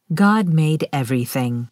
God made everything.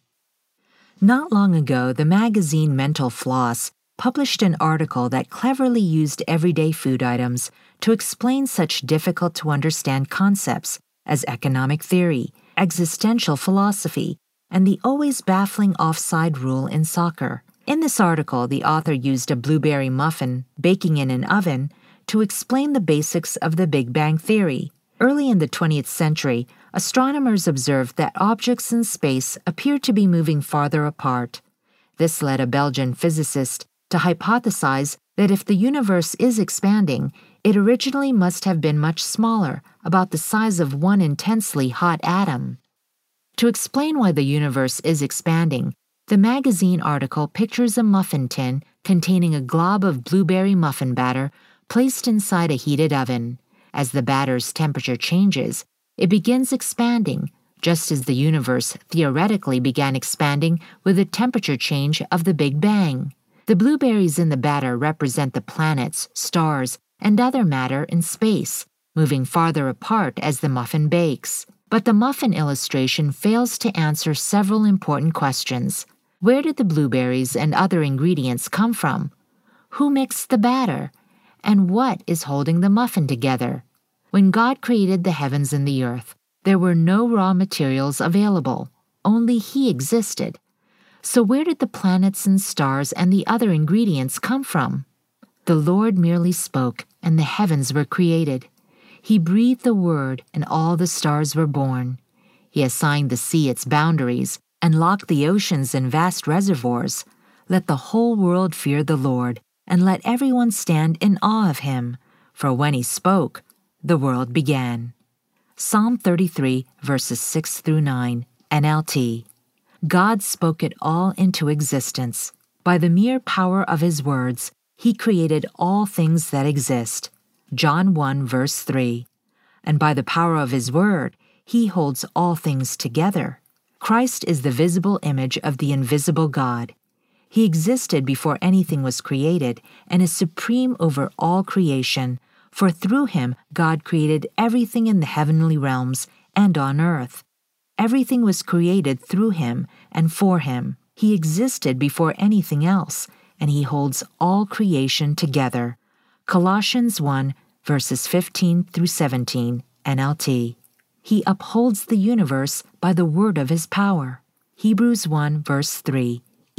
Not long ago, the magazine Mental Floss published an article that cleverly used everyday food items to explain such difficult-to-understand concepts as economic theory, existential philosophy, and the always baffling offside rule in soccer. In this article, the author used a blueberry muffin baking in an oven to explain the basics of the Big Bang Theory. Early in the 20th century, astronomers observed that objects in space appeared to be moving farther apart. This led a Belgian physicist to hypothesize that if the universe is expanding, it originally must have been much smaller, about the size of one intensely hot atom. To explain why the universe is expanding, the magazine article pictures a muffin tin containing a glob of blueberry muffin batter placed inside a heated oven. As the batter's temperature changes, it begins expanding, just as the universe theoretically began expanding with the temperature change of the Big Bang. The blueberries in the batter represent the planets, stars, and other matter in space, moving farther apart as the muffin bakes. But the muffin illustration fails to answer several important questions. Where did the blueberries and other ingredients come from? Who mixed the batter? And what is holding the muffin together? When God created the heavens and the earth, there were no raw materials available. Only He existed. So where did the planets and stars and the other ingredients come from? The Lord merely spoke, and the heavens were created. He breathed the word, and all the stars were born. He assigned the sea its boundaries, and locked the oceans in vast reservoirs. Let the whole world fear the Lord, and let everyone stand in awe of Him. For when He spoke, the world began. Psalm 33, verses 6 through 9, NLT. God spoke it all into existence. By the mere power of His words, He created all things that exist. John 1, verse 3. And by the power of His word, He holds all things together. Christ is the visible image of the invisible God. He existed before anything was created and is supreme over all creation, for through Him God created everything in the heavenly realms and on earth. Everything was created through Him and for Him. He existed before anything else, and He holds all creation together. Colossians 1, verses 15 through 17, NLT. He upholds the universe by the word of His power. Hebrews 1, verse 3,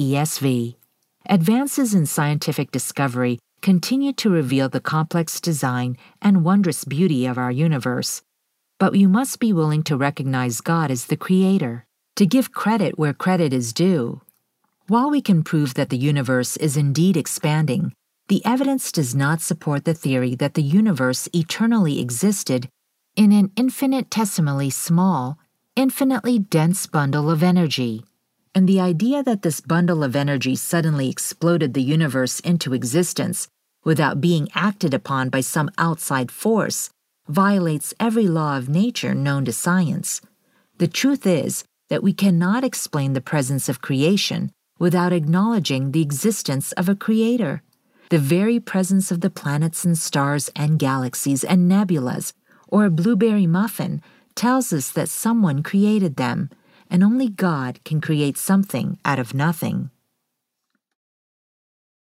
ESV. Advances in scientific discovery continue to reveal the complex design and wondrous beauty of our universe. But you must be willing to recognize God as the Creator, to give credit where credit is due. While we can prove that the universe is indeed expanding, the evidence does not support the theory that the universe eternally existed in an infinitesimally small, infinitely dense bundle of energy. And the idea that this bundle of energy suddenly exploded the universe into existence without being acted upon by some outside force violates every law of nature known to science. The truth is that we cannot explain the presence of creation without acknowledging the existence of a creator. The very presence of the planets and stars and galaxies and nebulas, or a blueberry muffin, tells us that someone created them, and only God can create something out of nothing.